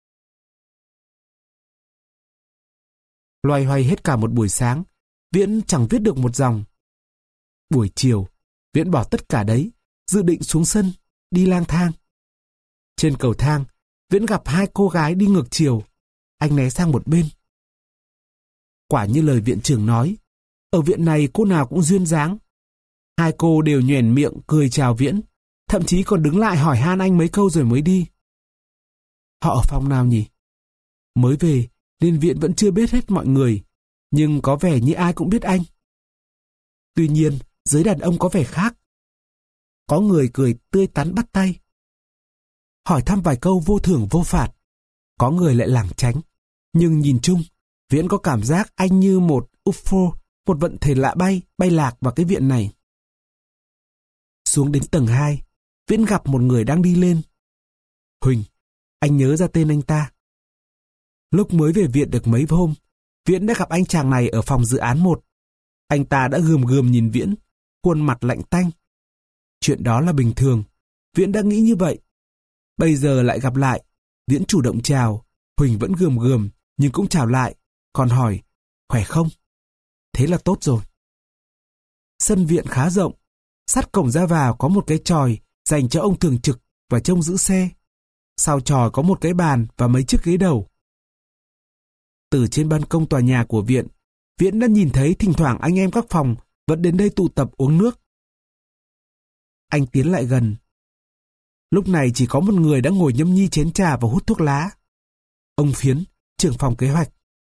Loay hoay hết cả một buổi sáng, Viễn chẳng viết được một dòng. Buổi chiều, Viễn bỏ tất cả đấy, dự định xuống sân, đi lang thang. Trên cầu thang, Viễn gặp hai cô gái đi ngược chiều. Anh né sang một bên. Quả như lời viện trưởng nói, ở viện này cô nào cũng duyên dáng. Hai cô đều nhoẻn miệng cười chào Viễn, thậm chí còn đứng lại hỏi han anh mấy câu rồi mới đi. Họ ở phòng nào nhỉ? Mới về nên Viễn vẫn chưa biết hết mọi người, nhưng có vẻ như ai cũng biết anh. Tuy nhiên, giới đàn ông có vẻ khác. Có người cười tươi tắn bắt tay, hỏi thăm vài câu vô thưởng vô phạt. Có người lại lảng tránh. Nhưng nhìn chung, Viễn có cảm giác anh như một u ép ô, một vận thể lạ bay, bay lạc vào cái viện này. Xuống đến tầng hai, Viễn gặp một người đang đi lên. Huỳnh, anh nhớ ra tên anh ta. Lúc mới về viện được mấy hôm, Viễn đã gặp anh chàng này ở phòng dự án một. Anh ta đã gườm gườm nhìn Viễn, khuôn mặt lạnh tanh. Chuyện đó là bình thường, Viễn đã nghĩ như vậy. Bây giờ lại gặp lại, Viễn chủ động chào, Huỳnh vẫn gườm gườm nhưng cũng chào lại, còn hỏi, khỏe không? Thế là tốt rồi. Sân viện khá rộng, sát cổng ra vào có một cái chòi dành cho ông thường trực và trông giữ xe. Sau chòi có một cái bàn và mấy chiếc ghế đầu. Từ trên ban công tòa nhà của viện, Viễn đã nhìn thấy thỉnh thoảng anh em các phòng vẫn đến đây tụ tập uống nước. Anh tiến lại gần. Lúc này chỉ có một người đã ngồi nhâm nhi chén trà và hút thuốc lá. Ông Phiến, trưởng phòng kế hoạch.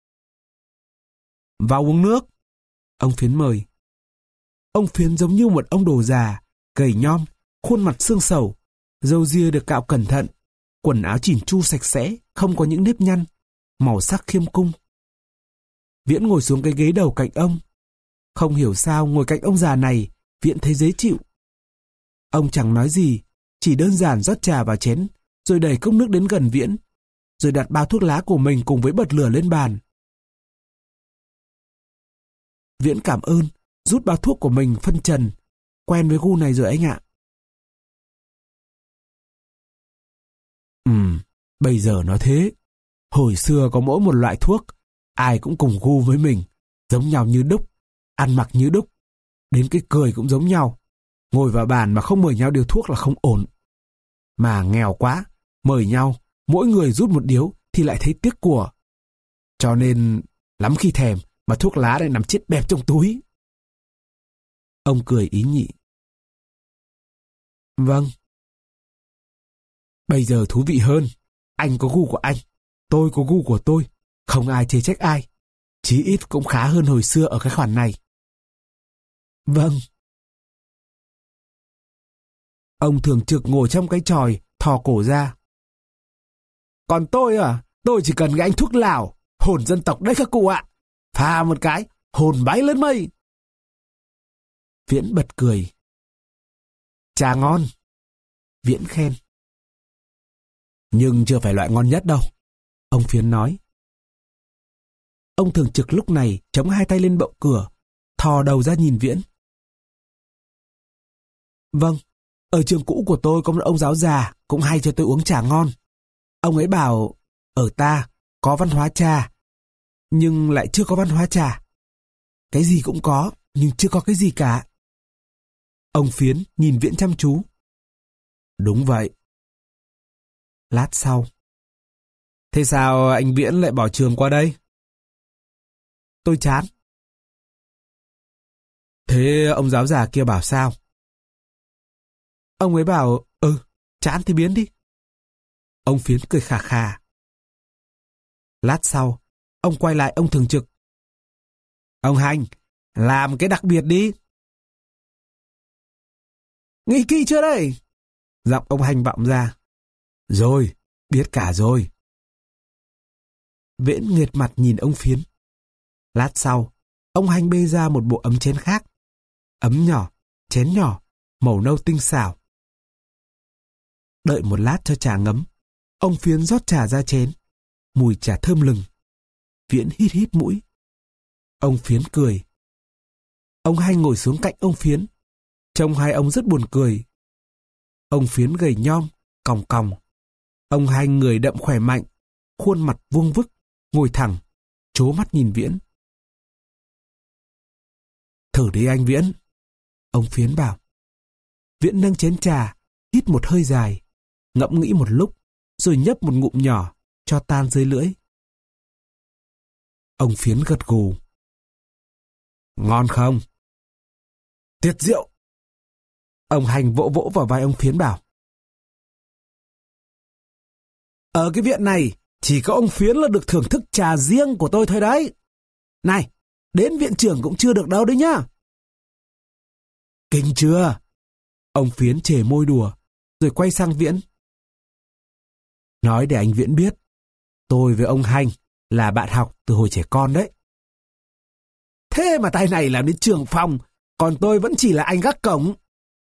Vào uống nước. Ông Phiến mời. Ông Phiến giống như một ông đồ già, gầy nhom, khuôn mặt xương sầu, râu ria được cạo cẩn thận, quần áo chỉn chu sạch sẽ, không có những nếp nhăn, màu sắc khiêm cung. Viễn ngồi xuống cái ghế đầu cạnh ông. Không hiểu sao ngồi cạnh ông già này, Viễn thấy dễ chịu. Ông chẳng nói gì, chỉ đơn giản rót trà vào chén, rồi đẩy cốc nước đến gần Viễn, rồi đặt bao thuốc lá của mình cùng với bật lửa lên bàn. Viễn cảm ơn, rút bao thuốc của mình phân trần. Quen với gu này rồi anh ạ. Ừm, bây giờ nó thế. Hồi xưa có mỗi một loại thuốc, ai cũng cùng gu với mình, giống nhau như đúc, ăn mặc như đúc, đến cái cười cũng giống nhau. Ngồi vào bàn mà không mời nhau điếu thuốc là không ổn. Mà nghèo quá, mời nhau, mỗi người rút một điếu thì lại thấy tiếc của. Cho nên lắm khi thèm mà thuốc lá lại nằm chết bẹp trong túi. Ông cười ý nhị. Vâng. Bây giờ thú vị hơn. Anh có gu của anh, tôi có gu của tôi. Không ai chê trách ai. Chí ít cũng khá hơn hồi xưa ở cái khoản này. Vâng. Ông thường trực ngồi trong cái chòi, thò cổ ra. Còn tôi à, tôi chỉ cần cái anh thuốc lào, hồn dân tộc đấy các cụ ạ. Pha một cái, hồn bay lên mây. Viễn bật cười. Trà ngon. Viễn khen. Nhưng chưa phải loại ngon nhất đâu, ông Phiến nói. Ông thường trực lúc này chống hai tay lên bậu cửa, thò đầu ra nhìn Viễn. Vâng, ở trường cũ của tôi có một ông giáo già cũng hay cho tôi uống trà ngon. Ông ấy bảo, ở ta có văn hóa trà, nhưng lại chưa có văn hóa trà. Cái gì cũng có, nhưng chưa có cái gì cả. Ông Phiến nhìn Viễn chăm chú. Đúng vậy. Lát sau. Thế sao anh Viễn lại bỏ trường qua đây? Tôi chán. Thế ông giáo già kia bảo sao? Ông ấy bảo, ừ, chán thì biến đi. Ông Phiến cười khà khà. Lát sau, ông quay lại ông thường trực. Ông Hành, làm cái đặc biệt đi. Nghĩ kỹ chưa đây? Giọng ông Hành vọng ra. Rồi, biết cả rồi. Viễn nghiệt mặt nhìn ông Phiến. Lát sau, ông Hành bê ra một bộ ấm chén khác. Ấm nhỏ, chén nhỏ, màu nâu tinh xảo. Đợi một lát cho trà ngấm, ông Phiến rót trà ra chén. Mùi trà thơm lừng. Viễn hít hít mũi. Ông Phiến cười. Ông Hành ngồi xuống cạnh ông Phiến. Trông hai ông rất buồn cười. Ông Phiến gầy nhom, còng còng. Ông Hành người đậm khỏe mạnh, khuôn mặt vuông vức, ngồi thẳng, trố mắt nhìn Viễn. Thử đi anh Viễn. Ông Phiến bảo. Viễn nâng chén trà, hít một hơi dài, ngẫm nghĩ một lúc, rồi nhấp một ngụm nhỏ, cho tan dưới lưỡi. Ông Phiến gật gù. Ngon không? Tuyệt diệu. Ông Hành vỗ vỗ vào vai ông Phiến bảo. Ở cái viện này, chỉ có ông Phiến là được thưởng thức trà riêng của tôi thôi đấy. Này, đến viện trưởng cũng chưa được đâu đấy nhá. Kinh chưa? Ông Phiến chề môi đùa, rồi quay sang Viễn. Nói để anh Viễn biết, tôi với ông Hành là bạn học từ hồi trẻ con đấy. Thế mà tay này làm đến trưởng phòng, còn tôi vẫn chỉ là anh gác cổng.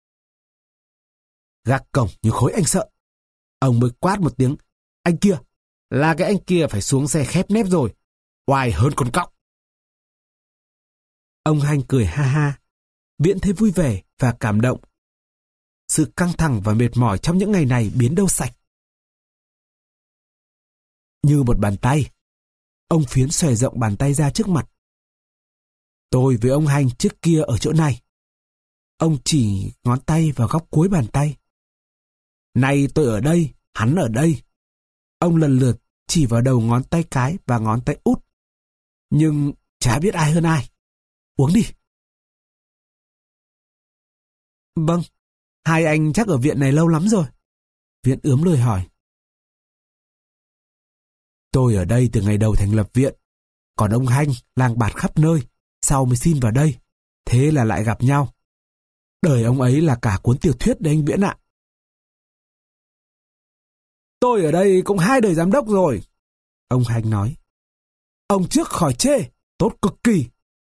Gác cổng như khối anh sợ. Ông mới quát một tiếng. Anh kia, là cái anh kia phải xuống xe khép nép rồi. Oai hơn con cóc. Ông Hành cười ha ha. Viễn thấy vui vẻ và cảm động. Sự căng thẳng và mệt mỏi trong những ngày này biến đâu sạch. Như một bàn tay. Ông Phiến xòe rộng bàn tay ra trước mặt. Tôi với ông Hành trước kia ở chỗ này. Ông chỉ ngón tay vào góc cuối bàn tay. Nay tôi ở đây, hắn ở đây. Ông lần lượt chỉ vào đầu ngón tay cái và ngón tay út. Nhưng chả biết ai hơn ai. Uống đi. Vâng, hai anh chắc ở viện này lâu lắm rồi. Viễn ướm lời hỏi. Tôi ở đây từ ngày đầu thành lập viện. Còn ông Hành lang bạt khắp nơi, sau mới xin vào đây. Thế là lại gặp nhau. Đời ông ấy là cả cuốn tiểu thuyết đấy anh Viễn ạ. Tôi ở đây cũng hai đời giám đốc rồi. Ông Hành nói. Ông trước khỏi chê, tốt cực kỳ.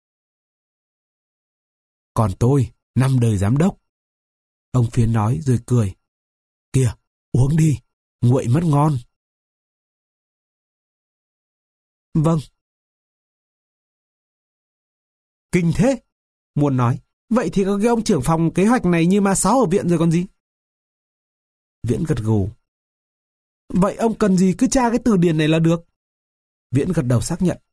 Còn tôi, năm đời giám đốc. Ông Phiến nói rồi cười. Kìa, uống đi, nguội mất ngon. Vâng. Kinh thế. Muốn nói, vậy thì có cái ông trưởng phòng kế hoạch này như ma sáo ở viện rồi còn gì. Viễn gật gù. Vậy ông cần gì cứ tra cái từ điển này là được. Viễn gật đầu xác nhận.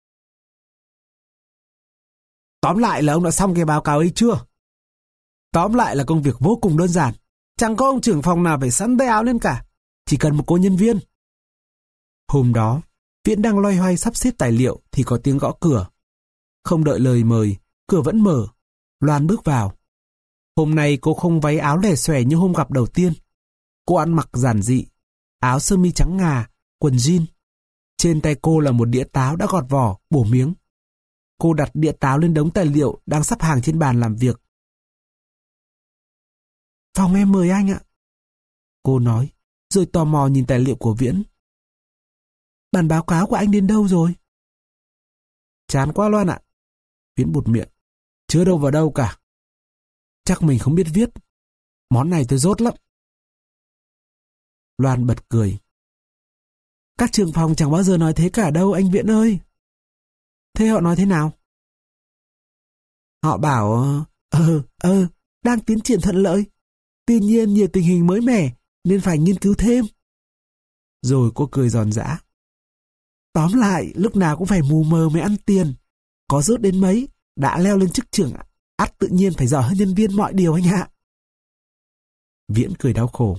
Tóm lại là ông đã xong cái báo cáo ấy chưa? Tóm lại là công việc vô cùng đơn giản. Chẳng có ông trưởng phòng nào phải sắn tay áo lên cả. Chỉ cần một cô nhân viên. Hôm đó, Viễn đang loay hoay sắp xếp tài liệu thì có tiếng gõ cửa. Không đợi lời mời, cửa vẫn mở. Loan bước vào. Hôm nay cô không váy áo lè xòe như hôm gặp đầu tiên. Cô ăn mặc giản dị, áo sơ mi trắng ngà, quần jean. Trên tay cô là một đĩa táo đã gọt vỏ, bổ miếng. Cô đặt đĩa táo lên đống tài liệu đang sắp hàng trên bàn làm việc. Phòng em mời anh ạ. Cô nói, rồi tò mò nhìn tài liệu của Viễn. Bản báo cáo của anh đến đâu rồi? Chán quá Loan ạ. Viễn buột miệng. Chưa đâu vào đâu cả. Chắc mình không biết viết. Món này tôi dốt lắm. Loan bật cười. Các trưởng phòng chẳng bao giờ nói thế cả đâu anh Viễn ơi. Thế họ nói thế nào? Họ bảo, ờ, ờ, đang tiến triển thuận lợi. Tuy nhiên nhiều tình hình mới mẻ nên phải nghiên cứu thêm. Rồi cô cười giòn giã. Tóm lại, lúc nào cũng phải mù mờ mới ăn tiền. Có rốt đến mấy, đã leo lên chức trưởng, ắt tự nhiên phải giỏi hơn nhân viên mọi điều anh ạ. Viễn cười đau khổ.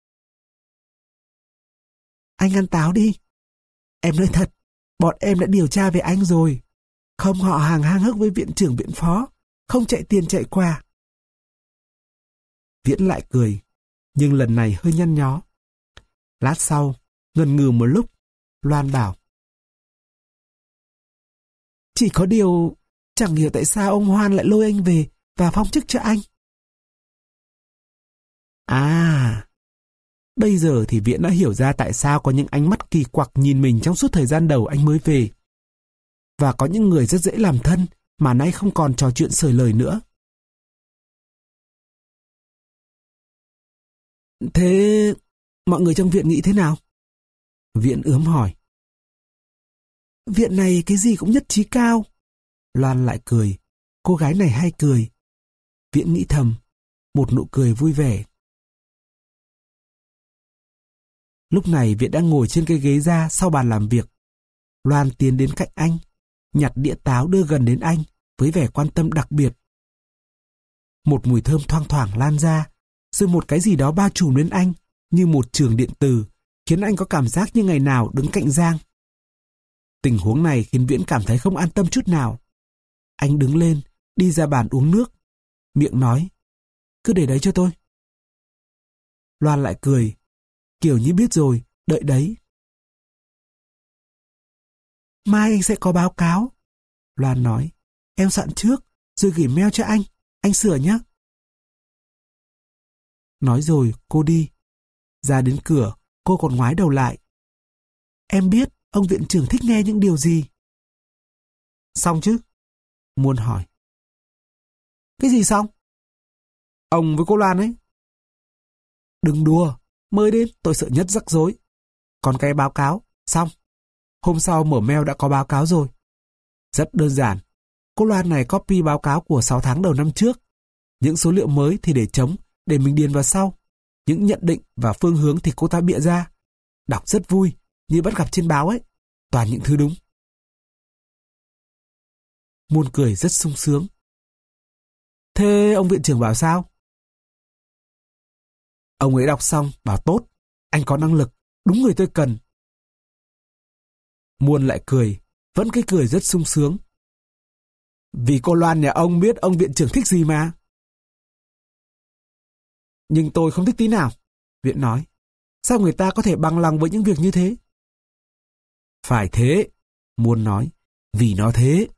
Anh ăn táo đi. Em nói thật, bọn em đã điều tra về anh rồi. Không họ hàng hang hức với viện trưởng viện phó, không chạy tiền chạy qua. Viễn lại cười, nhưng lần này hơi nhăn nhó. Lát sau, ngần ngừ một lúc, Loan bảo. Chỉ có điều, chẳng hiểu tại sao ông Hoan lại lôi anh về và phong chức cho anh. À, bây giờ thì Viễn đã hiểu ra tại sao có những ánh mắt kỳ quặc nhìn mình trong suốt thời gian đầu anh mới về. Và có những người rất dễ làm thân mà nay không còn trò chuyện sởi lời nữa. Thế mọi người trong viện nghĩ thế nào? Viễn ướm hỏi. Viện này cái gì cũng nhất trí cao. Loan lại cười. Cô gái này hay cười. Viễn nghĩ thầm. Một nụ cười vui vẻ. Lúc này Viễn đang ngồi trên cái ghế da sau bàn làm việc. Loan tiến đến cạnh anh, nhặt đĩa táo đưa gần đến anh với vẻ quan tâm đặc biệt. Một mùi thơm thoang thoảng lan ra, rồi một cái gì đó bao trùm lên anh như một trường điện từ, khiến anh có cảm giác như ngày nào đứng cạnh Giang. Tình huống này khiến Viễn cảm thấy không an tâm chút nào. Anh đứng lên, đi ra bàn uống nước, miệng nói, cứ để đấy cho tôi. Loan lại cười, kiểu như biết rồi, đợi đấy. Mai anh sẽ có báo cáo. Loan nói, em soạn trước, rồi gửi mail cho anh, anh sửa nhé. Nói rồi cô đi. Ra đến cửa, cô còn ngoái đầu lại. Em biết ông viện trưởng thích nghe những điều gì. Xong chứ? Muôn hỏi. Cái gì xong? Ông với cô Loan ấy. Đừng đùa, mới đến tôi sợ nhất rắc rối. Còn cái báo cáo, xong. Hôm sau mở mail đã có báo cáo rồi. Rất đơn giản. Cô Loan này copy báo cáo của sáu tháng đầu năm trước. Những số liệu mới thì để trống, để mình điền vào sau. Những nhận định và phương hướng thì cô ta bịa ra. Đọc rất vui, như bắt gặp trên báo ấy. Toàn những thứ đúng. Muôn cười rất sung sướng. Thế ông viện trưởng bảo sao? Ông ấy đọc xong, bảo tốt. Anh có năng lực, đúng người tôi cần. Muôn lại cười, vẫn cái cười rất sung sướng. Vì cô Loan nhà ông biết ông viện trưởng thích gì mà. Nhưng tôi không thích tí nào, Viện nói. Sao người ta có thể bằng lòng với những việc như thế? Phải thế, Muôn nói, vì nó thế.